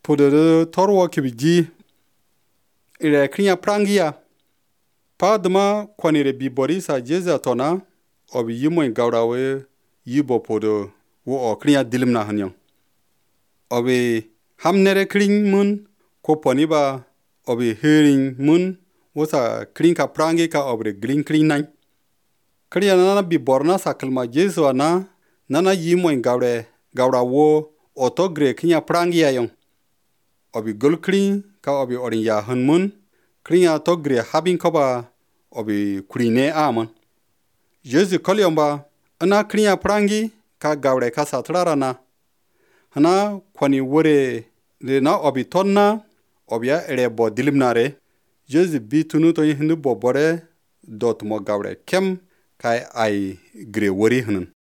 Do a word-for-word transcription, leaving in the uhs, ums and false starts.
Pudu torwa kibiji ire kriya prangia pa dama kwanire bibori sa jeza tona obi yimoy gawrawe yibo pudu wo o kriya dilimna hanyo obi hamnere kring mun ko poniba obi hearing mun wosa kring ka prangi ka obi green kring nai kriya nana biborna sa kalma jesu ana nana yimoy gawre gawra wo otogre kriya prangia yon obi gol kring ka obi orin ya hanmun kriya togre habin koba obi kurine aman jesu kolyomba ana kriya prangi ka gawre ka satrarana hana kwani wore le na obi tonna obi ya ere bo dilimnare jesu bitunu to hindu bobore dot mo gawre kem kai ai gre wori hanun